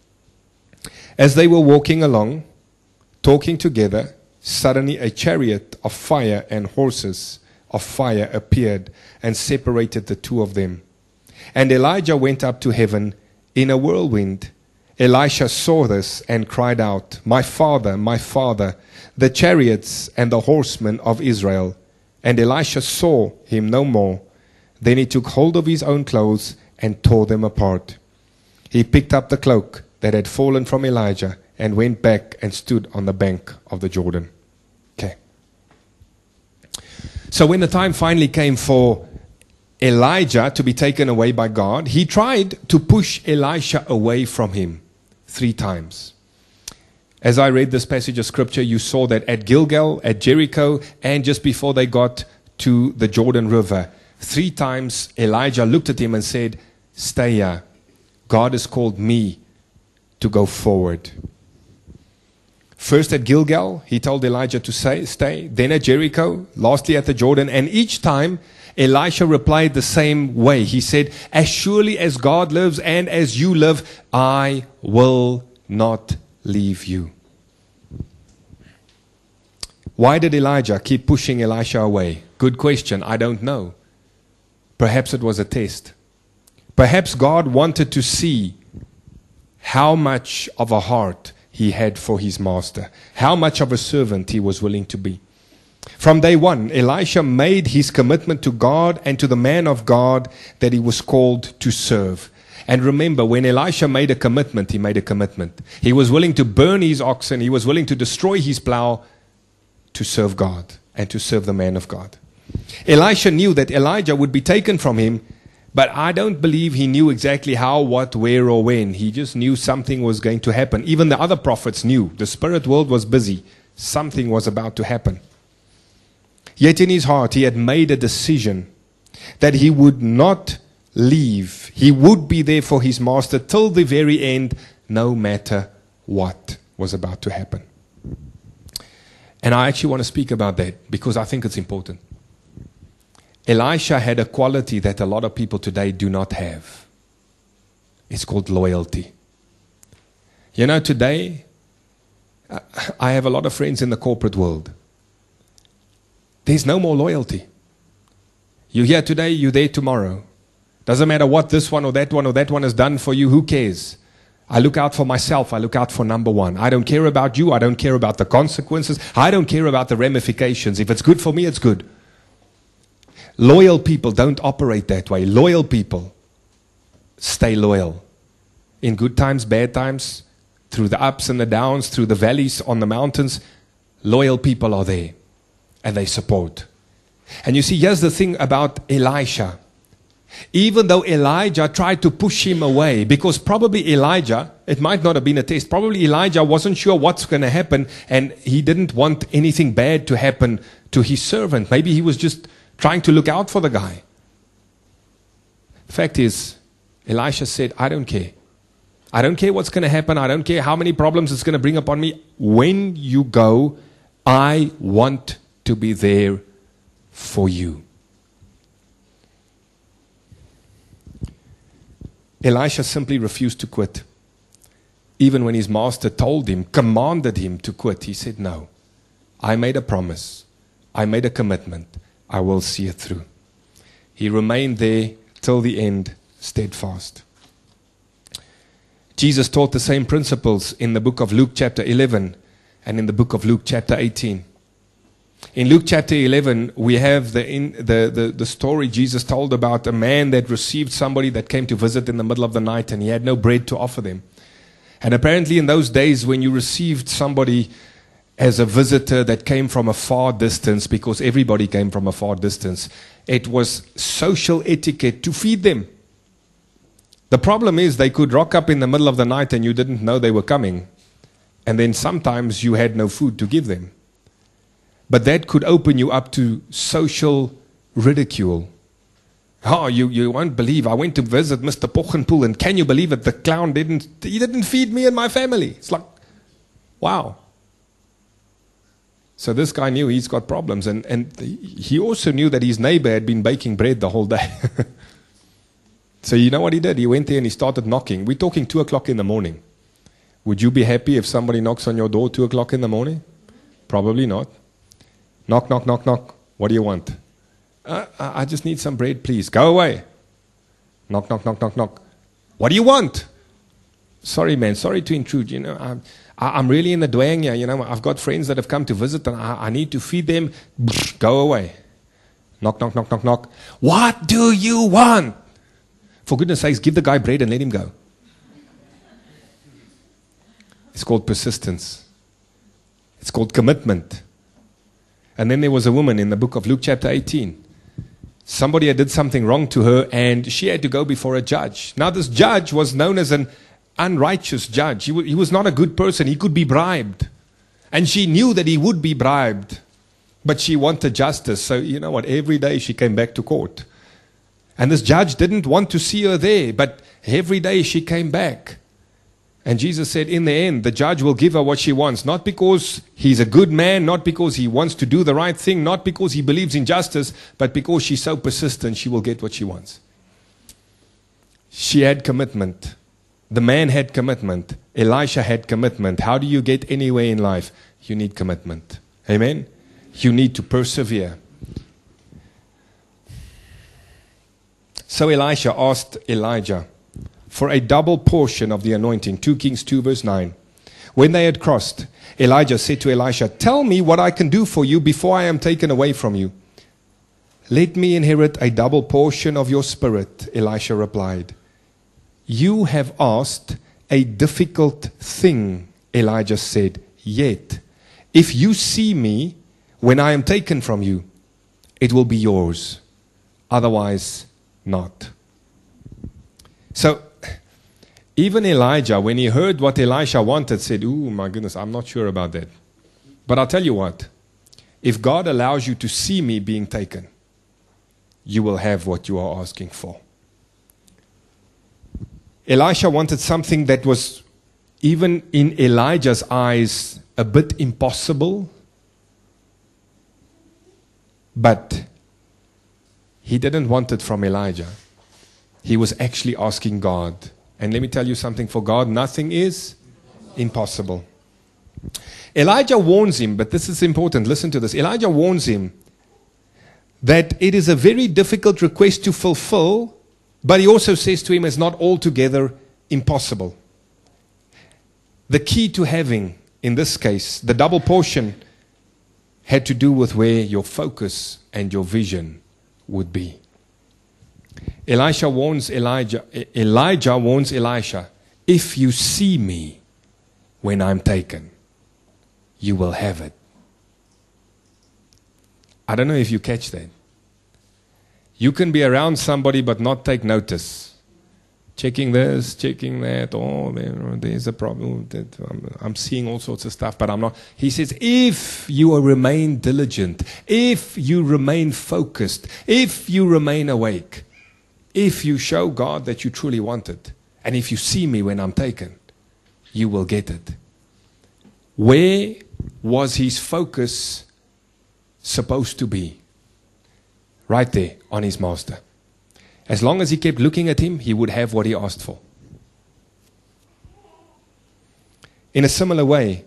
As they were walking along, talking together, suddenly a chariot of fire and horses of fire appeared and separated the two of them. And Elijah went up to heaven in a whirlwind. Elisha saw this and cried out, "My father, my father, the chariots and the horsemen of Israel." And Elisha saw him no more. Then he took hold of his own clothes and tore them apart. He picked up the cloak that had fallen from Elijah and went back and stood on the bank of the Jordan. Okay. So when the time finally came for Elijah to be taken away by God, he tried to push Elisha away from him three times. As I read this passage of scripture, you saw that at Gilgal, at Jericho, and just before they got to the Jordan River, Three times Elijah looked at him and said, "Stay here. God has called me to go forward." First at Gilgal, he told Elijah to say, stay. Then at Jericho, lastly at the Jordan. And each time, Elisha replied the same way. He said, "As surely as God lives and as you live, I will not leave you." Why did Elijah keep pushing Elisha away? Good question. I don't know. Perhaps it was a test. Perhaps God wanted to see how much of a heart he had for his master, how much of a servant he was willing to be. From day one, Elisha made his commitment to God and to the man of God that he was called to serve. And remember, when Elisha made a commitment, he made a commitment. He was willing to burn his oxen, he was willing to destroy his plow to serve God and to serve the man of God. Elisha knew that Elijah would be taken from him, but I don't believe he knew exactly how, what, where, or when. He just knew something was going to happen. Even the other prophets knew. The spirit world was busy. Something was about to happen. Yet in his heart, he had made a decision that he would not leave. He would be there for his master till the very end, no matter what was about to happen. And I actually want to speak about that because I think it's important. Elisha had a quality that a lot of people today do not have. It's called loyalty. You know, today, I have a lot of friends in the corporate world. There's no more loyalty. You're here today, you're there tomorrow. Doesn't matter what this one or that one or that one has done for you, who cares? I look out for myself, I look out for number one. I don't care about you, I don't care about the consequences, I don't care about the ramifications. If it's good for me, it's good. Loyal people don't operate that way. Loyal people stay loyal. In good times, bad times, through the ups and the downs, through the valleys, on the mountains, loyal people are there and they support. And you see, here's the thing about Elisha. Even though Elijah tried to push him away, because probably Elijah, it might not have been a test, probably Elijah wasn't sure what's going to happen and he didn't want anything bad to happen to his servant. Maybe he was just trying to look out for the guy. The fact is, Elisha said, I don't care. I don't care what's going to happen. I don't care how many problems it's going to bring upon me. When you go, I want to be there for you. Elisha simply refused to quit. Even when his master told him, commanded him to quit, he said, no, I made a promise. I made a commitment. I will see it through. He remained there till the end, steadfast. Jesus taught the same principles in the book of Luke chapter eleven and in the book of Luke chapter eighteen. In Luke chapter eleven, we have the, in, the, the, the story Jesus told about a man that received somebody that came to visit in the middle of the night and he had no bread to offer them. And apparently in those days when you received somebody as a visitor that came from a far distance, because everybody came from a far distance, it was social etiquette to feed them. The problem is they could rock up in the middle of the night and you didn't know they were coming. And then sometimes you had no food to give them. But that could open you up to social ridicule. Oh, you, you won't believe. I went to visit Mister Pochenpoel and can you believe it? The clown didn't, he didn't feed me and my family. It's like, wow. So this guy knew he's got problems. And, and he also knew that his neighbor had been baking bread the whole day. So you know what he did? He went there and he started knocking. We're talking two o'clock in the morning. Would you be happy if somebody knocks on your door two o'clock in the morning? Probably not. Knock, knock, knock, knock. What do you want? Uh, I just need some bread, please. Go away. Knock, knock, knock, knock, knock. What do you want? Sorry, man. Sorry to intrude. You know, I'm, I'm really in the dwang here. You know, I've got friends that have come to visit and I, I need to feed them. Go away. Knock, knock, knock, knock, knock. What do you want? For goodness sakes, give the guy bread and let him go. It's called persistence. It's called commitment. And then there was a woman in the book of Luke chapter eighteen. Somebody had did something wrong to her and she had to go before a judge. Now this judge was known as an unrighteous judge. He, w- he was not a good person. He could be bribed. And she knew that he would be bribed. But she wanted justice. So you know what? Every day she came back to court. And this judge didn't want to see her there, but every day she came back. And Jesus said, in the end, the judge will give her what she wants. Not because he's a good man, not because he wants to do the right thing, not because he believes in justice, but because she's so persistent, she will get what she wants. She had commitment. The man had commitment. Elisha had commitment. How do you get anywhere in life? You need commitment. Amen? You need to persevere. So Elisha asked Elijah for a double portion of the anointing. Second Kings two verse nine. When they had crossed, Elijah said to Elisha, tell me what I can do for you before I am taken away from you. Let me inherit a double portion of your spirit, Elisha replied. You have asked a difficult thing, Elijah said. Yet, if you see me when I am taken from you, it will be yours. Otherwise, not. So, even Elijah, when he heard what Elisha wanted, said, ooh, my goodness, I'm not sure about that. But I'll tell you what, if God allows you to see me being taken, you will have what you are asking for. Elisha wanted something that was, even in Elijah's eyes, a bit impossible. But he didn't want it from Elijah. He was actually asking God. And let me tell you something, for God, nothing is impossible. Elijah warns him, but this is important, listen to this. Elijah warns him that it is a very difficult request to fulfill, but he also says to him it's not altogether impossible. The key to having, in this case, the double portion had to do with where your focus and your vision would be. Elisha warns Elijah, Elijah warns Elisha, if you see me when I'm taken, you will have it. I don't know if you catch that. You can be around somebody but not take notice. Checking this, checking that. Oh, there, there's a problem. That I'm, I'm seeing all sorts of stuff, but I'm not. He says, if you remain diligent, if you remain focused, if you remain awake, if you show God that you truly want it, and if you see me when I'm taken, you will get it. Where was his focus supposed to be? Right there on his master. As long as he kept looking at him, he would have what he asked for. In a similar way,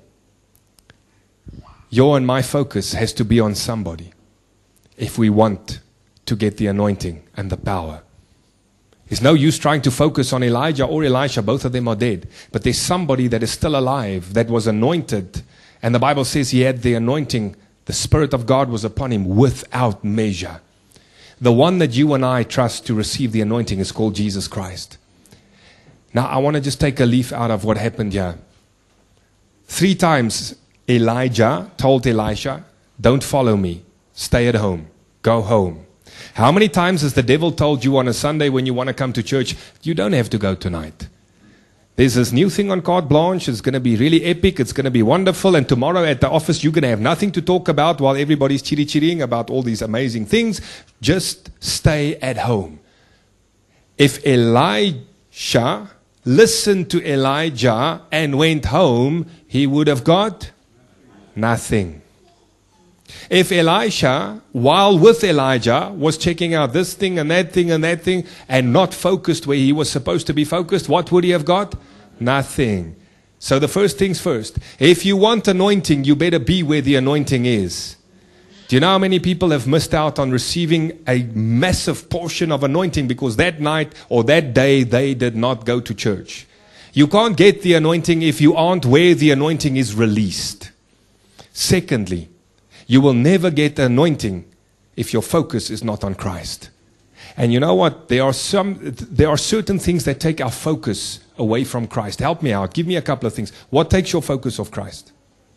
your and my focus has to be on somebody if we want to get the anointing and the power. It's no use trying to focus on Elijah or Elisha. Both of them are dead. But there's somebody that is still alive, that was anointed. And the Bible says he had the anointing. The Spirit of God was upon him without measure. The one that you and I trust to receive the anointing is called Jesus Christ. Now, I want to just take a leaf out of what happened here. Three times Elijah told Elisha, don't follow me. Stay at home. Go home. How many times has the devil told you on a Sunday when you want to come to church, you don't have to go tonight? There's this new thing on carte blanche. It's going to be really epic. It's going to be wonderful. And tomorrow at the office, you're going to have nothing to talk about while everybody's chitty-chittying about all these amazing things. Just stay at home. If Elisha listened to Elijah and went home, he would have got nothing. If Elisha, while with Elijah, was checking out this thing and that thing and that thing and not focused where he was supposed to be focused, what would he have got? Nothing. So the first things first. If you want anointing, you better be where the anointing is. Do you know how many people have missed out on receiving a massive portion of anointing because that night or that day they did not go to church? You can't get the anointing if you aren't where the anointing is released. Secondly, you will never get the anointing if your focus is not on Christ. And you know what? There are some, there are certain things that take our focus away from Christ. Help me out. Give me a couple of things. What takes your focus off Christ?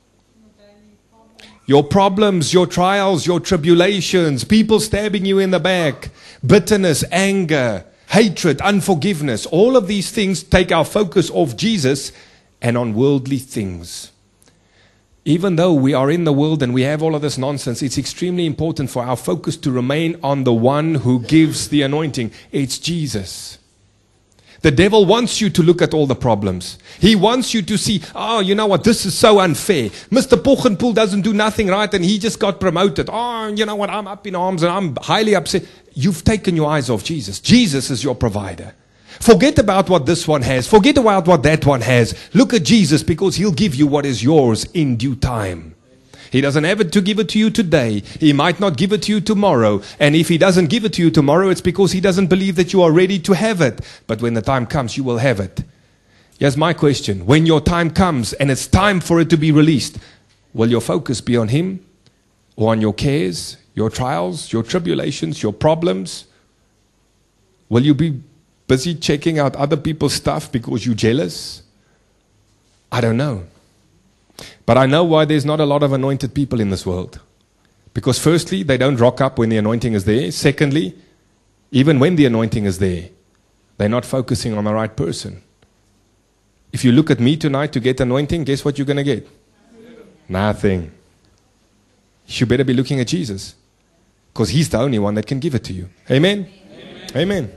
Your problems, your trials, your tribulations, people stabbing you in the back, bitterness, anger, hatred, unforgiveness. All of these things take our focus off Jesus and on worldly things. Even though we are in the world and we have all of this nonsense, it's extremely important for our focus to remain on the one who gives the anointing. It's Jesus. The devil wants you to look at all the problems. He wants you to see, oh, you know what, this is so unfair. Mister Pochenpoel doesn't do nothing right and he just got promoted. Oh, you know what, I'm up in arms and I'm highly upset. You've taken your eyes off Jesus. Jesus is your provider. Forget about what this one has. Forget about what that one has. Look at Jesus, because he'll give you what is yours in due time. He doesn't have it to give it to you today. He might not give it to you tomorrow. And if he doesn't give it to you tomorrow, it's because he doesn't believe that you are ready to have it. But when the time comes, you will have it. Here's my question. When your time comes and it's time for it to be released, will your focus be on him or on your cares, your trials, your tribulations, your problems? Will you be busy checking out other people's stuff because you're jealous? I don't know. But I know why there's not a lot of anointed people in this world. Because firstly, they don't rock up when the anointing is there. Secondly, even when the anointing is there, they're not focusing on the right person. If you look at me tonight to get anointing, guess what you're going to get? Nothing. You better be looking at Jesus. Because he's the only one that can give it to you. Amen? Amen. Amen.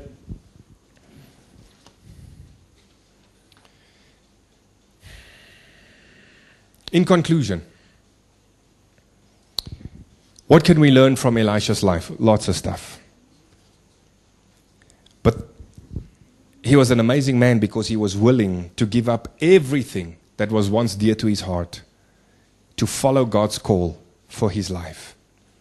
In conclusion, what can we learn from Elisha's life? Lots of stuff. But he was an amazing man because he was willing to give up everything that was once dear to his heart to follow God's call for his life.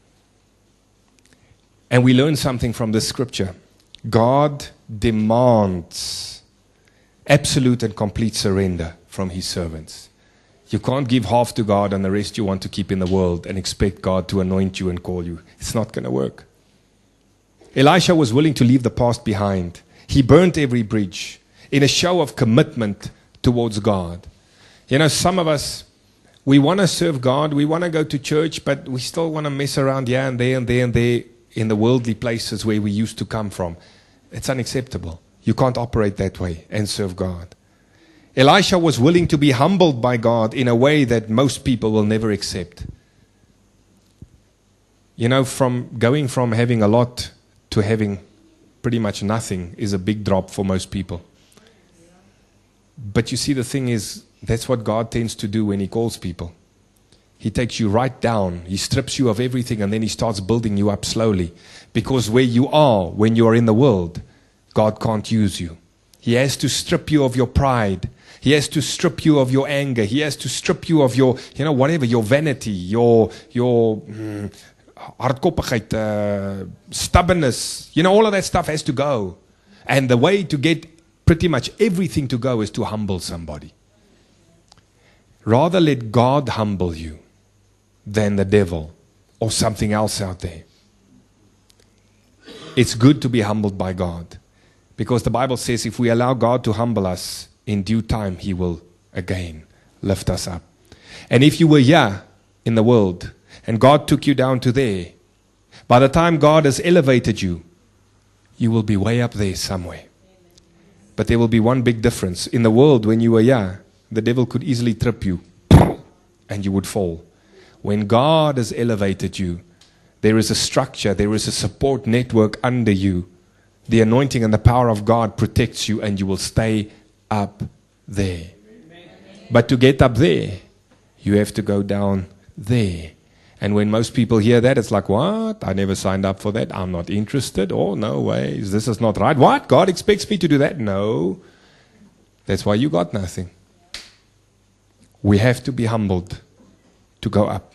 And we learn something from this scripture. God demands absolute and complete surrender from his servants. You can't give half to God and the rest you want to keep in the world and expect God to anoint you and call you. It's not going to work. Elisha was willing to leave the past behind. He burnt every bridge in a show of commitment towards God. You know, some of us, we want to serve God, we want to go to church, but we still want to mess around here and there and there and there in the worldly places where we used to come from. It's unacceptable. You can't operate that way and serve God. Elisha was willing to be humbled by God in a way that most people will never accept. You know, from going from having a lot to having pretty much nothing is a big drop for most people. But you see, the thing is, that's what God tends to do when he calls people. He takes you right down. He strips you of everything and then he starts building you up slowly. Because where you are, when you are in the world, God can't use you. He has to strip you of your pride. He has to strip you of your anger. He has to strip you of your, you know, whatever, your vanity, your, your mm, hardkoppigheid, uh, stubbornness. You know, all of that stuff has to go. And the way to get pretty much everything to go is to humble somebody. Rather let God humble you than the devil or something else out there. It's good to be humbled by God. Because the Bible says if we allow God to humble us, in due time, he will again lift us up. And if you were here in the world and God took you down to there, by the time God has elevated you, you will be way up there somewhere. But there will be one big difference. In the world, when you were here, the devil could easily trip you and you would fall. When God has elevated you, there is a structure, there is a support network under you. The anointing and the power of God protects you and you will stay up there. But to get up there, you have to go down there. And when most people hear that, it's like, what? I never signed up for that. I'm not interested. Oh, no way. This is not right. What? God expects me to do that? No. That's why you got nothing. We have to be humbled to go up.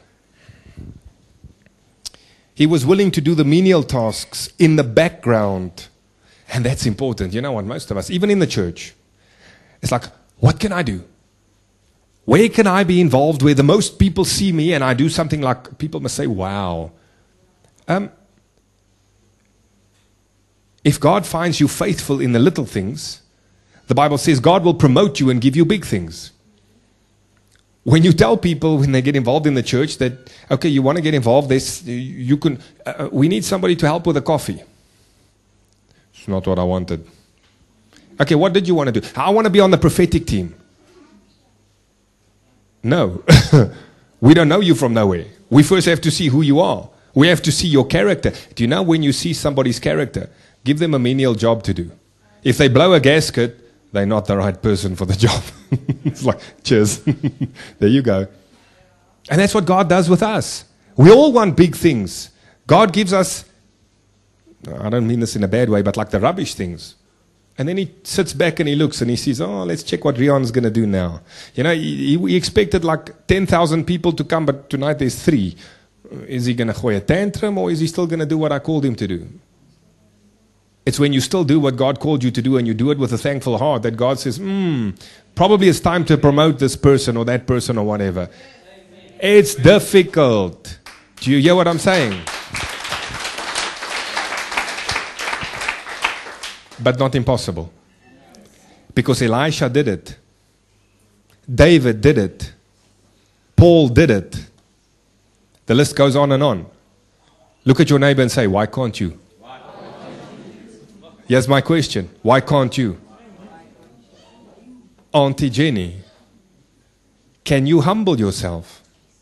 He was willing to do the menial tasks in the background. And that's important. You know what? Most of us, even in the church, it's like, what can I do? Where can I be involved where the most people see me and I do something like people must say, wow. Um, if God finds you faithful in the little things, the Bible says God will promote you and give you big things. When you tell people when they get involved in the church that, okay, you want to get involved, this, you can, uh, we need somebody to help with the coffee. It's not what I wanted. Okay, what did you want to do? I want to be on the prophetic team. No. We don't know you from nowhere. We first have to see who you are. We have to see your character. Do you know when you see somebody's character, give them a menial job to do. If they blow a gasket, they're not the right person for the job. It's like, cheers. There you go. And that's what God does with us. We all want big things. God gives us, I don't mean this in a bad way, but like the rubbish things. And then he sits back and he looks and he says, oh, let's check what Rion's going to do now. You know, he, he expected like ten thousand people to come, but tonight there's three. Is he going to gooi a tantrum, or is he still going to do what I called him to do? It's when you still do what God called you to do and you do it with a thankful heart that God says, hmm, probably it's time to promote this person or that person or whatever. It's difficult. Do you hear what I'm saying? But not impossible. Because Elisha did it. David did it. Paul did it. The list goes on and on. Look at your neighbor and say, why can't you? Here's my question. Why can't you? Auntie Jenny, can you humble yourself?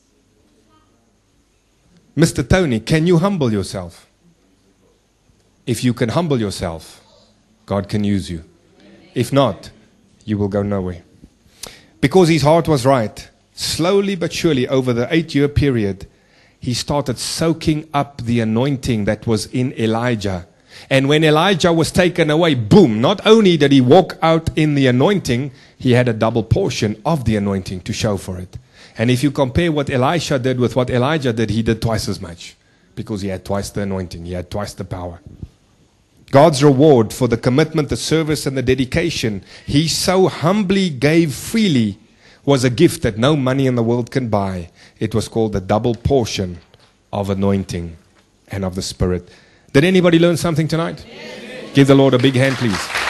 Mister Tony, can you humble yourself? If you can humble yourself, God can use you. If not, you will go nowhere. Because his heart was right, slowly but surely over the eight-year period, he started soaking up the anointing that was in Elijah. And when Elijah was taken away, boom, not only did he walk out in the anointing, he had a double portion of the anointing to show for it. And if you compare what Elisha did with what Elijah did, he did twice as much. Because he had twice the anointing, he had twice the power. God's reward for the commitment, the service, and the dedication he so humbly gave freely was a gift that no money in the world can buy. It was called the double portion of anointing and of the Spirit. Did anybody learn something tonight? Yes. Give the Lord a big hand, please.